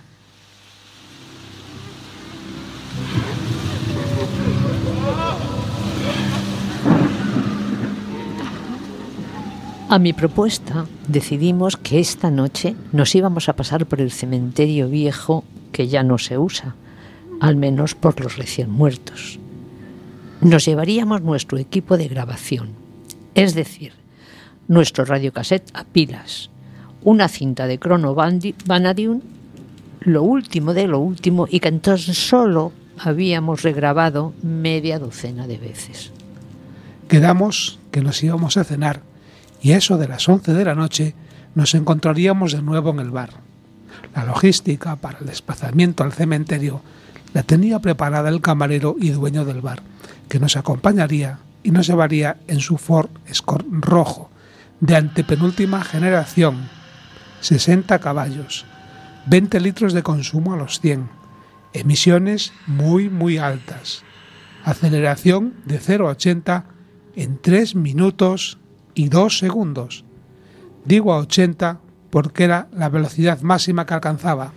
A mi propuesta decidimos que esta noche nos íbamos a pasar por el cementerio viejo que ya no se usa, al menos por los recién muertos. Nos llevaríamos nuestro equipo de grabación, es decir, nuestro radiocassette a pilas, una cinta de Chrono Vanadium, lo último de lo último, y que entonces solo habíamos regrabado media docena de veces. Quedamos que nos íbamos a cenar y a eso de las once de la noche nos encontraríamos de nuevo en el bar. La logística para el desplazamiento al cementerio la tenía preparada el camarero y dueño del bar, que nos acompañaría y nos llevaría en su Ford Escort rojo, de antepenúltima generación, sesenta caballos, veinte litros de consumo a los cien, emisiones muy muy altas, aceleración de cero a ochenta en tres minutos y dos segundos. Digo a ochenta porque era la velocidad máxima que alcanzaba.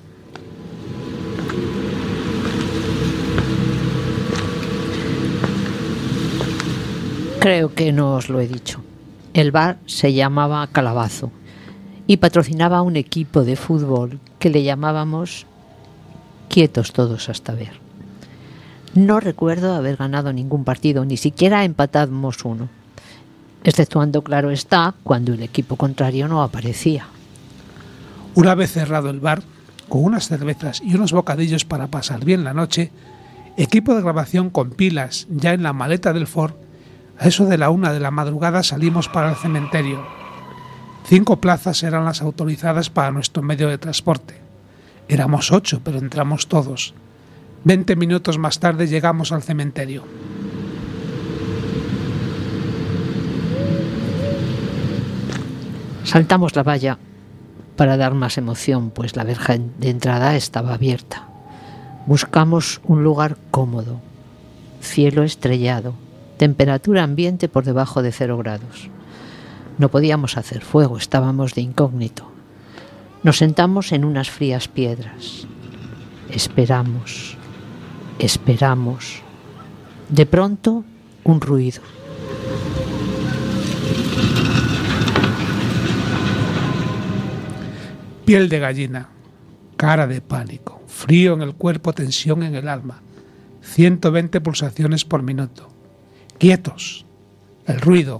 Creo que no os lo he dicho. El bar se llamaba Calabazo y patrocinaba un equipo de fútbol que le llamábamos Quietos Todos hasta ver. No recuerdo haber ganado ningún partido, ni siquiera empatamos uno, exceptuando, claro está, cuando el equipo contrario no aparecía. Una vez cerrado el bar, con unas cervezas y unos bocadillos para pasar bien la noche, equipo de grabación con pilas ya en la maleta del Ford, a eso de la una de la madrugada salimos para el cementerio. Cinco plazas eran las autorizadas para nuestro medio de transporte. Éramos ocho, pero entramos todos. Veinte minutos más tarde llegamos al cementerio. Saltamos la valla para dar más emoción, pues la verja de entrada estaba abierta. Buscamos un lugar cómodo, cielo estrellado, temperatura ambiente por debajo de cero grados. No podíamos hacer fuego, estábamos de incógnito. Nos sentamos en unas frías piedras. Esperamos, esperamos. De pronto, un ruido. Piel de gallina, cara de pánico, frío en el cuerpo, tensión en el alma, ciento veinte pulsaciones por minuto. Quietos, el ruido.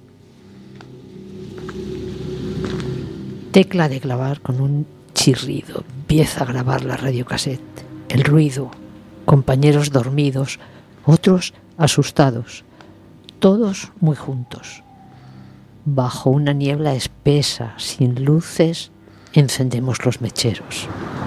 Tecla de grabar con un chirrido, empieza a grabar la radiocassette. El ruido, compañeros dormidos, otros asustados, todos muy juntos. Bajo una niebla espesa, sin luces, encendemos los mecheros.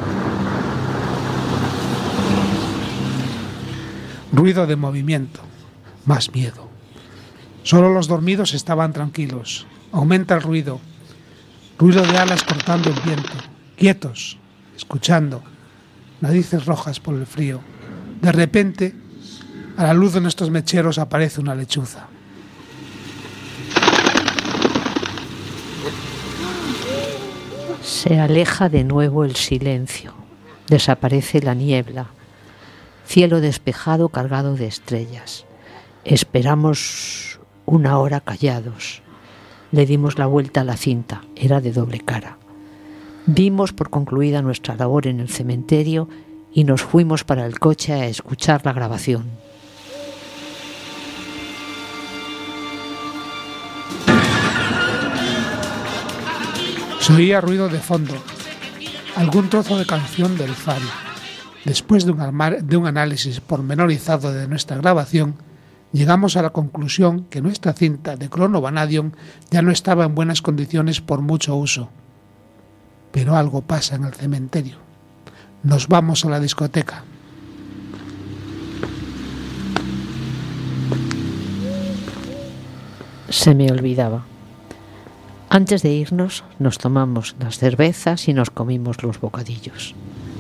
Ruido de movimiento, más miedo. Solo los dormidos estaban tranquilos. Aumenta el ruido. Ruido de alas cortando el viento. Quietos, escuchando. Narices rojas por el frío. De repente, a la luz de nuestros mecheros aparece una lechuza. Se aleja de nuevo el silencio. Desaparece la niebla. Cielo despejado cargado de estrellas. Esperamos una hora callados. Le dimos la vuelta a la cinta. Era de doble cara. Dimos por concluida nuestra labor en el cementerio y nos fuimos para el coche a escuchar la grabación. Se oía ruido de fondo, algún trozo de canción del Fari. Después de un, armar, de un análisis pormenorizado de nuestra grabación, llegamos a la conclusión que nuestra cinta de Chrono Vanadium ya no estaba en buenas condiciones por mucho uso. Pero algo pasa en el cementerio. Nos vamos a la discoteca. Se me olvidaba. Antes de irnos, nos tomamos las cervezas y nos comimos los bocadillos.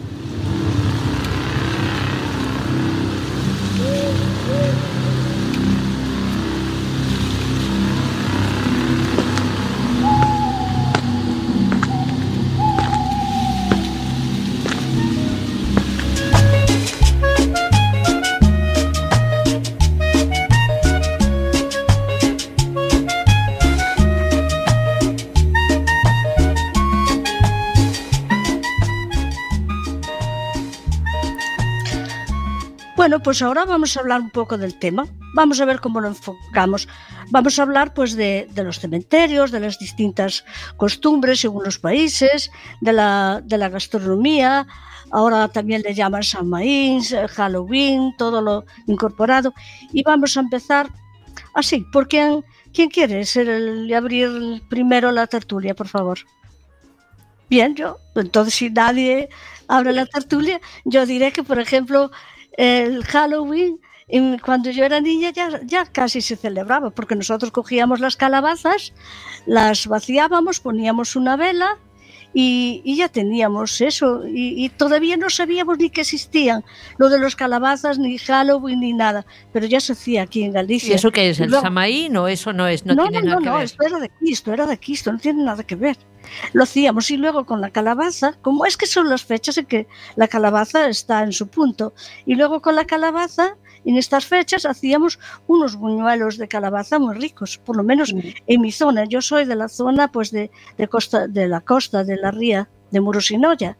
Bueno, pues ahora vamos a hablar un poco del tema. Vamos a ver cómo lo enfocamos. Vamos a hablar pues de, de los cementerios, de las distintas costumbres según los países, de la, de la gastronomía. Ahora también le llaman San Maíns, Halloween, todo lo incorporado. Y vamos a empezar así. ¿Por quién, quién quiere ser el, abrir primero la tertulia, por favor? Bien, yo. Entonces, si nadie abre la tertulia, yo diré que, por ejemplo, el Halloween, cuando yo era niña ya, ya casi se celebraba, porque nosotros cogíamos las calabazas, las vaciábamos, poníamos una vela y, y ya teníamos eso, y, y todavía no sabíamos ni que existían lo de los calabazas, ni Halloween, ni nada, pero ya se hacía aquí en Galicia. ¿Y eso qué es? ¿El Luego, Samaín o eso no es? No, no, tiene no, nada no, que no, ver. esto era de aquí, esto era de aquí, esto no tiene nada que ver. Lo hacíamos y luego con la calabaza, como es que son las fechas en que la calabaza está en su punto, y luego con la calabaza, en estas fechas, hacíamos unos buñuelos de calabaza muy ricos, por lo menos mm. en mi zona. Yo soy de la zona pues de, de, costa, de la costa de la ría de Murosinoya,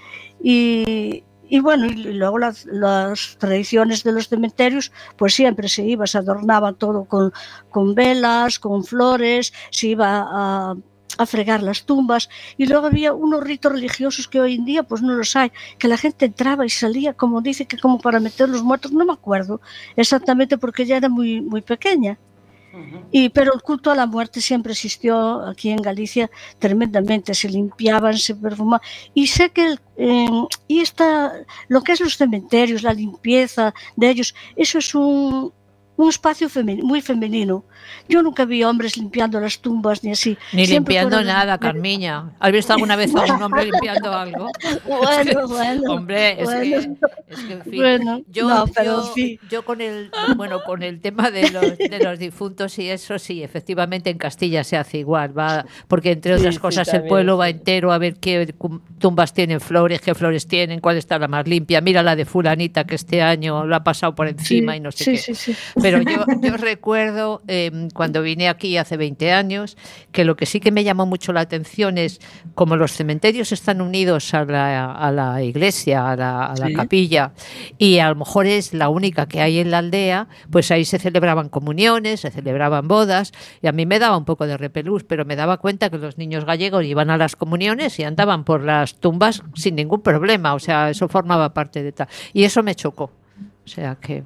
y, y bueno, y luego las, las tradiciones de los cementerios, pues siempre se iba, se adornaba todo con, con velas, con flores, se iba a a fregar las tumbas, y luego había unos ritos religiosos que hoy en día pues no los hay, que la gente entraba y salía, como dice que como para meter los muertos, no me acuerdo exactamente porque ya era muy, muy pequeña. Uh-huh. Y, pero el culto a la muerte siempre existió aquí en Galicia tremendamente, se limpiaban, se perfumaban, y sé que el, eh, y esta, lo que es los cementerios, la limpieza de ellos, eso es un un espacio femenino, muy femenino. Yo nunca vi hombres limpiando las tumbas ni así. Ni Siempre limpiando fueron... nada, Carmiña. ¿Has visto alguna vez a un hombre limpiando algo? Bueno, bueno. Hombre, es, bueno. Que, es que, en fin, bueno, yo, no, pero yo, sí. yo con el, bueno, con el tema de los, de los difuntos y eso sí, efectivamente en Castilla se hace igual, va, porque entre otras sí, cosas sí, el pueblo va entero a ver qué tumbas tienen flores, qué flores tienen, cuál está la más limpia. Mira la de fulanita que este año lo ha pasado por encima sí, y no sé sí, qué. Sí, sí. Pero yo, yo recuerdo eh, cuando vine aquí hace veinte años que lo que sí que me llamó mucho la atención es como los cementerios están unidos a la, a la iglesia, a la, a la sí. capilla, y a lo mejor es la única que hay en la aldea, pues ahí se celebraban comuniones, se celebraban bodas, y a mí me daba un poco de repelús, pero me daba cuenta que los niños gallegos iban a las comuniones y andaban por las tumbas sin ningún problema, o sea, eso formaba parte de tal. Y eso me chocó, o sea que...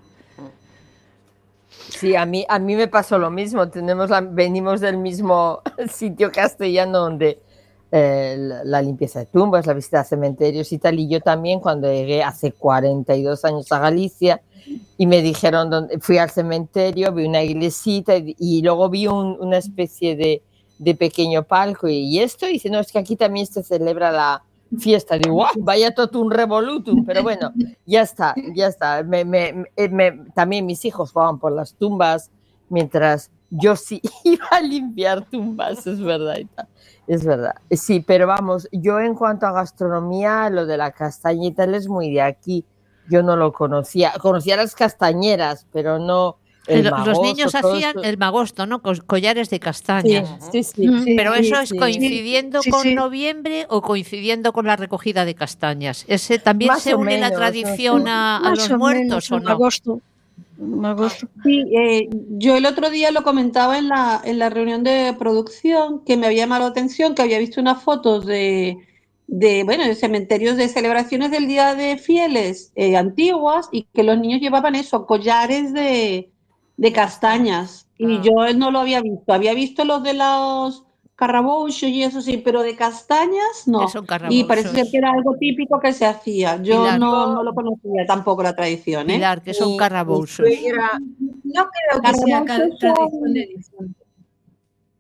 Sí, a mí, a mí me pasó lo mismo. Tenemos la, venimos del mismo sitio castellano donde eh, la, la limpieza de tumbas, la visita a cementerios y tal. Y yo también cuando llegué hace cuarenta y dos años a Galicia y me dijeron, donde, fui al cementerio, vi una iglesita y, y luego vi un, una especie de, de pequeño palco y, y esto, y dice, no, es que aquí también se celebra la fiesta. Digo, ¡guau! Vaya todo un revolutum, pero bueno, ya está, ya está. Me, me, me, también mis hijos jugaban por las tumbas, mientras yo sí iba a limpiar tumbas, es verdad, y tal. Es verdad. Sí, pero vamos, yo en cuanto a gastronomía, lo de la castaña y tal es muy de aquí. Yo no lo conocía, conocía las castañeras, pero no... El magosto, los niños hacían esto. el magosto, ¿no? Collares de castañas. Sí, sí, sí, Pero sí, eso sí, es coincidiendo sí, sí, con sí. noviembre o coincidiendo con la recogida de castañas. Ese también Más se o une menos, la tradición no sé. a, a Más los o muertos menos, o en no. agosto. En agosto. Sí, eh, yo el otro día lo comentaba en la, en la reunión de producción que me había llamado la atención, que había visto unas fotos de, de, bueno, de cementerios de celebraciones del Día de Fieles eh, antiguas y que los niños llevaban eso, collares de, de castañas. Y Ah. yo no lo había visto. Había visto los de los carrabouchos y eso sí, pero de castañas no. ¿Qué son Y carrabouchos? parece ser que era algo típico que se hacía. Yo Pilar. no, no lo conocía tampoco la tradición, ¿eh? Pilar, que son Mi- carrabouchos. mi suegra- No creo que sea Carrabouchos tradición son- de difunto.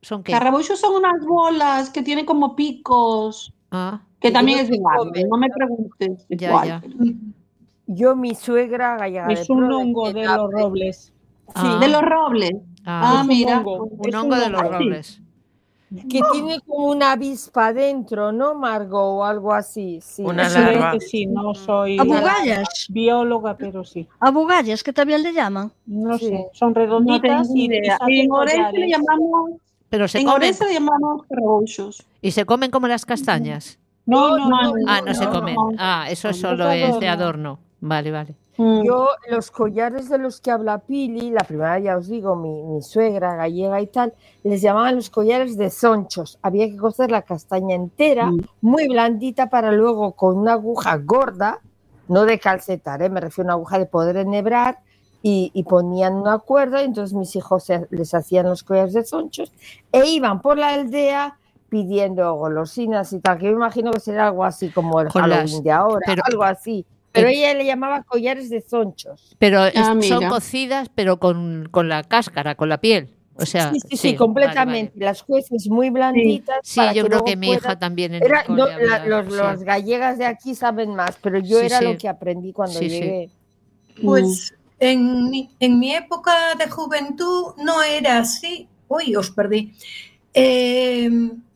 ¿Son qué? Carrabuchos son unas bolas que tienen como picos, Ah, que que también no es se igual, comen, no me ¿no? preguntes de ya, cuál. ya. pero- Yo, mi suegra gallega de Es un Pro, hongo que de la- los robles. Sí, De Ah, los robles. ah, Ah, Es un mira. hongo. un Es hongo de los hongo. robles. que tiene como una avispa dentro, ¿no, Margot? O algo así, sí. Una Creo larva. que sí, no soy Abugallas. bióloga, pero sí. Abugallas, que también le llaman. No Sí. sé, son No redonditas tengo y, ni y idea. se hacen En Orense le collares. llamamos, Pero se en comen Orense le llamamos carrabuchos. y se comen como las castañas. No, no, No, no. no, Ah, no, no, se no, comen. no. Ah, eso No, solo es es de adorno. adorno. Vale, vale. Mm. Yo, los collares de los que habla Pili, la primera, ya os digo, mi, mi suegra gallega y tal, les llamaban los collares de zonchos. Había que cocer la castaña entera, Mm. muy blandita, para luego con una aguja gorda, no de calcetar, ¿eh? Me refiero a una aguja de poder enhebrar, y, y ponían una cuerda, y entonces mis hijos se- les hacían los collares de zonchos e iban por la aldea pidiendo golosinas y tal, que yo me imagino que será algo así como el Con Halloween las- de ahora, pero- algo así. Pero Eh, ella le llamaba collares de zonchos. Pero es- Ah, son mira. cocidas, pero con, con la cáscara, con la piel. O sea, Sí, sí, sí, sí, vale, completamente. vale. Las jueces muy blanditas. Sí, para yo creo luego que mi puedan- hija también en Era- el cole no, había- la- los, sí. Las gallegas de aquí saben más, pero yo Sí, era sí. lo que aprendí cuando Sí, sí. llegué. Pues en mi, en mi época de juventud no era así. Uy, os perdí. Eh,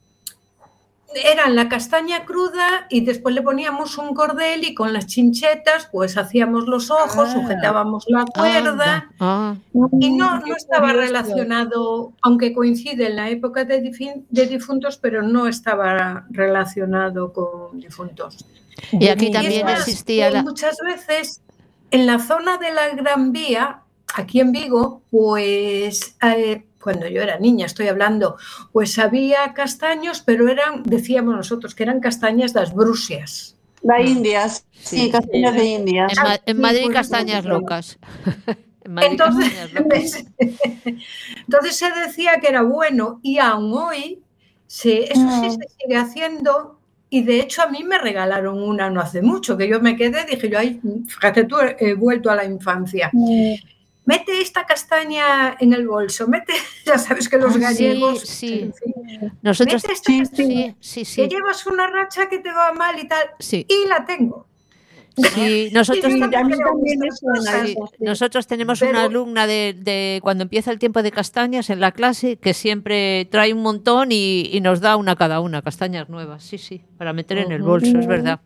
eran la castaña cruda y después le poníamos un cordel y con las chinchetas pues hacíamos los ojos, Ah. sujetábamos la cuerda. Anda. Ah, Y no, Qué no estaba curioso. relacionado, aunque coincide en la época de, difin- de difuntos, pero no estaba relacionado con difuntos. y aquí Y es también más, existía que la... muchas veces en la zona de la Gran Vía, aquí en Vigo, pues eh, cuando yo era niña, estoy hablando, pues había castaños, pero eran, decíamos nosotros, que eran castañas das bruxias. De Indias, sí, Sí. castañas de Indias. En, Ma- en sí, Madrid pues, castañas sí. locas. En Madrid Entonces, castañas locas. entonces se decía que era bueno y aún hoy se, eso sí Mm. se sigue haciendo y de hecho a mí me regalaron una no hace mucho, que yo me quedé, dije yo, ay, fíjate tú, he vuelto a la infancia. Mete esta castaña en el bolso, mete, ya sabes que los Ah, gallegos... sí, sí. en fin, Nosotros... mete esta Sí, castaña, Sí, sí, que sí. llevas una racha que te va mal y tal, Sí, y la tengo. sí, nosotros Y yo tenemos... a mí creo también me estas suena cosas, Sí, eso, sí. nosotros tenemos Pero- una alumna de, de cuando empieza el tiempo de castañas en la clase que siempre trae un montón y, y nos da una cada una, castañas nuevas, sí, sí, para meter en el bolso, es verdad.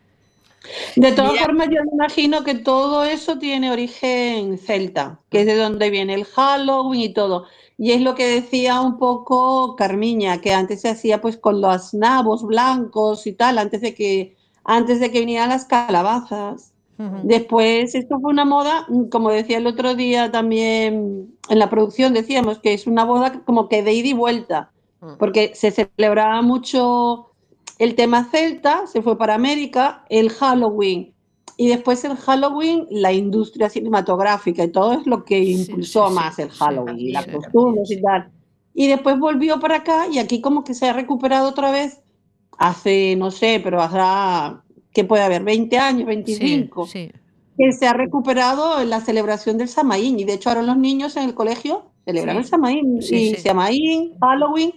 De todas Mira. formas, yo me imagino que todo eso tiene origen celta, que es de donde viene el Halloween y todo. Y es lo que decía un poco Carmiña, que antes se hacía pues con los nabos blancos y tal, antes de que, antes de que vinieran las calabazas. Ujú. Después, esto fue una moda, como decía el otro día también en la producción, decíamos que es una boda como que de ida y vuelta, porque se celebraba mucho el tema celta, se fue para América, el Halloween, y después el Halloween, la industria cinematográfica y todo es lo que Sí, impulsó sí, sí, más el sí, Halloween, y las sí. costumbres y tal. Y después volvió para acá y aquí como que se ha recuperado otra vez hace, no sé, pero habrá, ¿qué puede haber? veinte años, Sí, veinticinco. sí. Que se ha recuperado la celebración del Samaín y de hecho ahora los niños en el colegio celebran Sí. el Samaín Sí, y sí. Samaín, Halloween.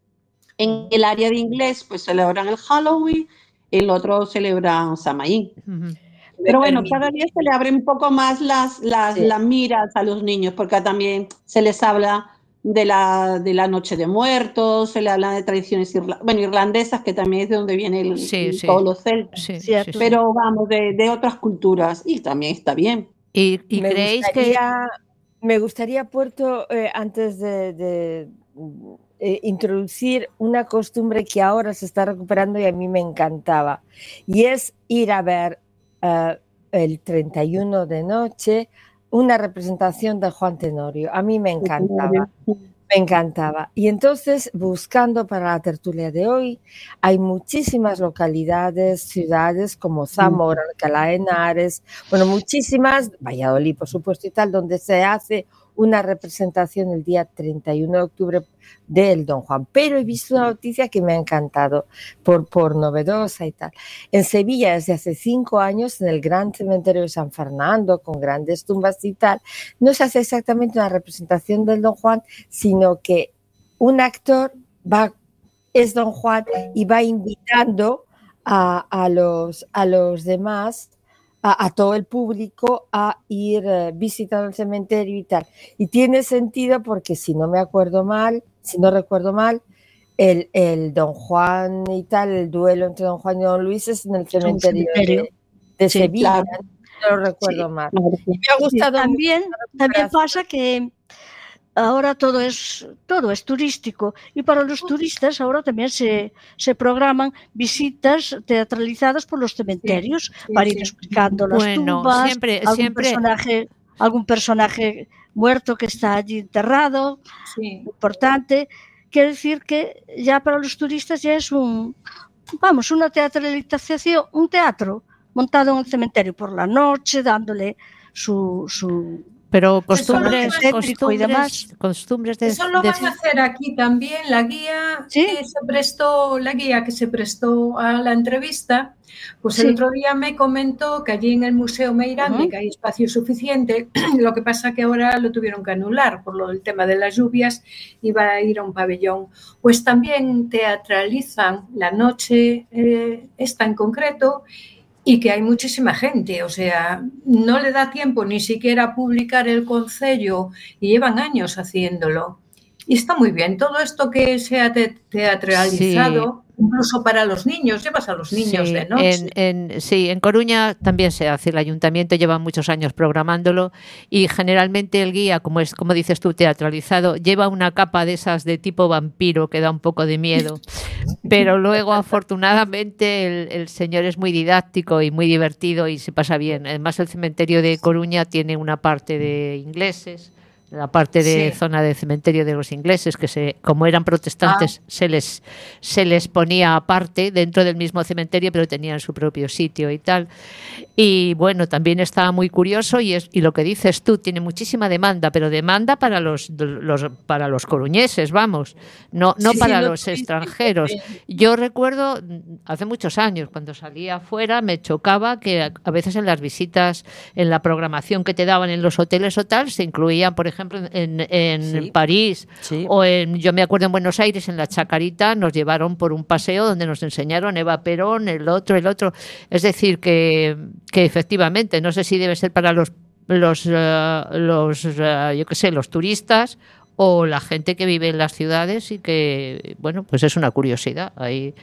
En el área de inglés pues celebran el Halloween, el otro celebran Samaín. Ujú. Pero bueno, permite. cada día se le abren un poco más las, las, Sí. las miras a los niños porque también se les habla de la, de la Noche de Muertos, se le habla de tradiciones irla- bueno, irlandesas, que también es de donde viene el, Sí, el- sí. todos los celtas. Sí, sí, Cierto. sí. Pero vamos, de, de otras culturas y también está bien. ¿Y, y me creéis que gustaría, me gustaría, Puerto, eh, antes de, de, eh, introducir una costumbre que ahora se está recuperando y a mí me encantaba, y es ir a ver eh, el treinta y uno de noche una representación de Juan Tenorio? A mí me encantaba. Me encantaba. Y entonces, buscando para la tertulia de hoy, hay muchísimas localidades, ciudades como Zamora, Alcalá de Henares, bueno, muchísimas, Valladolid, por supuesto, y tal, donde se hace una representación el día treinta y uno de octubre del Don Juan. Pero he visto una noticia que me ha encantado, por, por novedosa y tal. En Sevilla, desde hace cinco años, en el gran cementerio de San Fernando, con grandes tumbas y tal, no se hace exactamente una representación del Don Juan, sino que un actor va, es Don Juan y va invitando a, a, los, a los demás, a, a todo el público, a ir uh, visitando el cementerio y tal. Y tiene sentido porque, si no me acuerdo mal, si no recuerdo mal, el, el Don Juan y tal, el duelo entre Don Juan y Don Luis es en el cementerio, cementerio. de, de sí, Sevilla. Claro. No lo recuerdo sí. mal. Me ha gustado. Sí, también, también pasa que ahora todo es todo es turístico y para los turistas ahora también se, se programan visitas teatralizadas por los cementerios sí, sí, para ir explicando las bueno, tumbas, siempre, algún, siempre... Personaje, algún personaje muerto que está allí enterrado, sí. importante. Quiere decir que ya para los turistas ya es un, vamos, una teatralización, un teatro montado en el cementerio por la noche, dándole su... su Pero costumbres, costumbres, y demás. costumbres de... Eso lo de... van a hacer aquí también, la guía ¿Sí? que se prestó, la guía que se prestó a la entrevista, pues sí. el otro día me comentó que allí en el Museo Meirande, uh-huh. que hay espacio suficiente, lo que pasa que ahora lo tuvieron que anular por lo del tema de las lluvias, iba a ir a un pabellón. Pues también teatralizan la noche eh, esta en concreto, y que hay muchísima gente, o sea, no le da tiempo ni siquiera a publicar el concello y llevan años haciéndolo. Y está muy bien, todo esto que se ha te- teatralizado, sí. incluso para los niños, llevas a los niños sí, de noche. En, en, sí, en Coruña también se hace, el ayuntamiento lleva muchos años programándolo y generalmente el guía, como es, como dices tú, teatralizado, lleva una capa de esas de tipo vampiro que da un poco de miedo. Pero luego, afortunadamente, el, el señor es muy didáctico y muy divertido y se pasa bien. Además, el cementerio de Coruña tiene una parte de ingleses, la parte de sí. zona de cementerio de los ingleses, que se, como eran protestantes, ah. se les se les ponía aparte dentro del mismo cementerio, pero tenían su propio sitio y tal. Y bueno, también está muy curioso y es y lo que dices tú, tiene muchísima demanda, pero demanda para los, los para los coruñeses, vamos, no no sí, para sí, los extranjeros. Yo recuerdo hace muchos años cuando salía afuera me chocaba que a, a veces en las visitas, en la programación que te daban en los hoteles o tal, se incluían, por ejemplo, en, en sí. París sí. o en, yo me acuerdo en Buenos Aires, en la Chacarita, nos llevaron por un paseo donde nos enseñaron Eva Perón, el otro, el otro. Es decir, que, que efectivamente, no sé si debe ser para los, los, uh, los uh, yo qué sé, los turistas o la gente que vive en las ciudades y que, bueno, pues es una curiosidad. Ahí...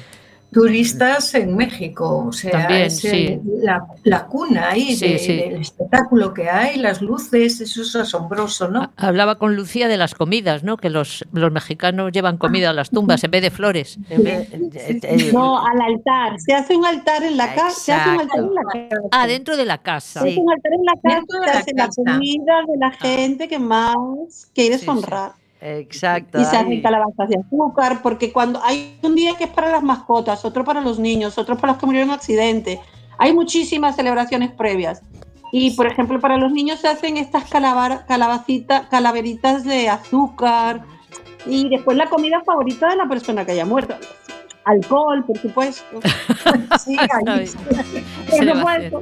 Turistas en México, o sea, También, es sí. el, la, la cuna ahí sí, de, sí. del espectáculo que hay, las luces, eso es asombroso, ¿no? Hablaba con Lucía de las comidas, ¿no? Que los, los mexicanos llevan comida a las tumbas en vez de flores. En vez, eh, eh, no, al altar. Se hace un altar en la casa. Se hace un altar en la casa. Ah, dentro de la casa. Se hace un altar en la casa, se hace la comida de la gente que más quieres sí, honrar. Sí. Exacto. Y se hacen calabazas de azúcar, porque cuando hay un día que es para las mascotas, otro para los niños, otro para los que murieron en accidente, hay muchísimas celebraciones previas. Y por ejemplo, para los niños se hacen estas calabar, calabacitas, calaveritas de azúcar, y después la comida favorita de la persona que haya muerto. Alcohol, por supuesto. Sí, ahí. Por supuesto.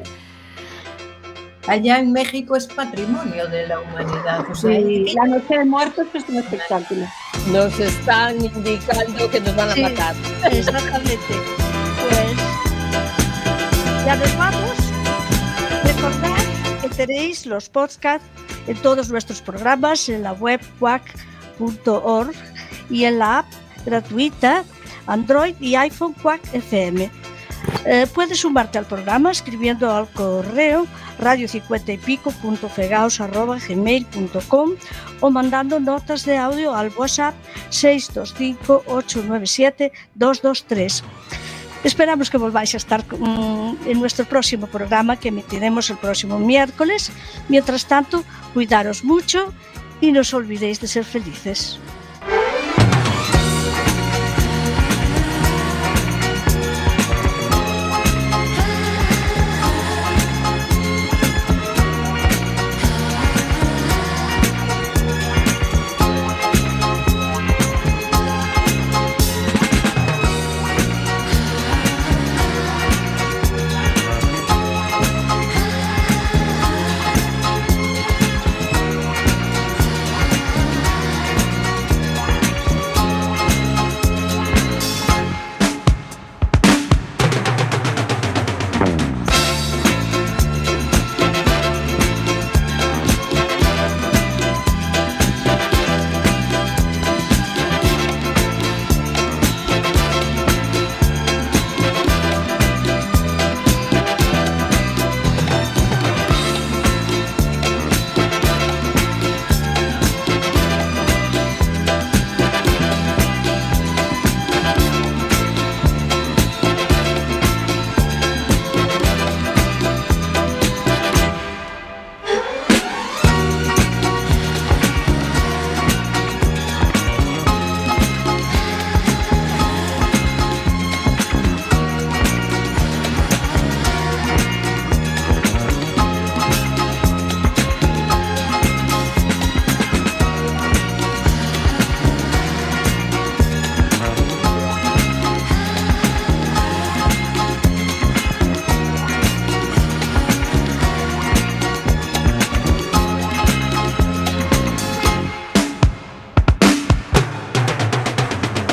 Allá en México es patrimonio de la humanidad. O sea, sí, la noche de muertos es un espectáculo. Nos están indicando que nos van a sí, matar. Exactamente. Pues ya nos vamos. Recordad que tenéis los podcasts en todos nuestros programas en la web quack punto org y en la app gratuita Android y iPhone Quack F M. Eh, puedes sumarte al programa escribiendo al correo radio cincuenta y pico punto fegaos arroba gmail punto com o mandando notas de audio al WhatsApp seis dos cinco ocho nueve siete dos dos tres. Esperamos que volváis a estar um, en nuestro próximo programa que emitiremos el próximo miércoles. Mientras tanto, cuidaros mucho y no os olvidéis de ser felices.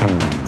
Thank you.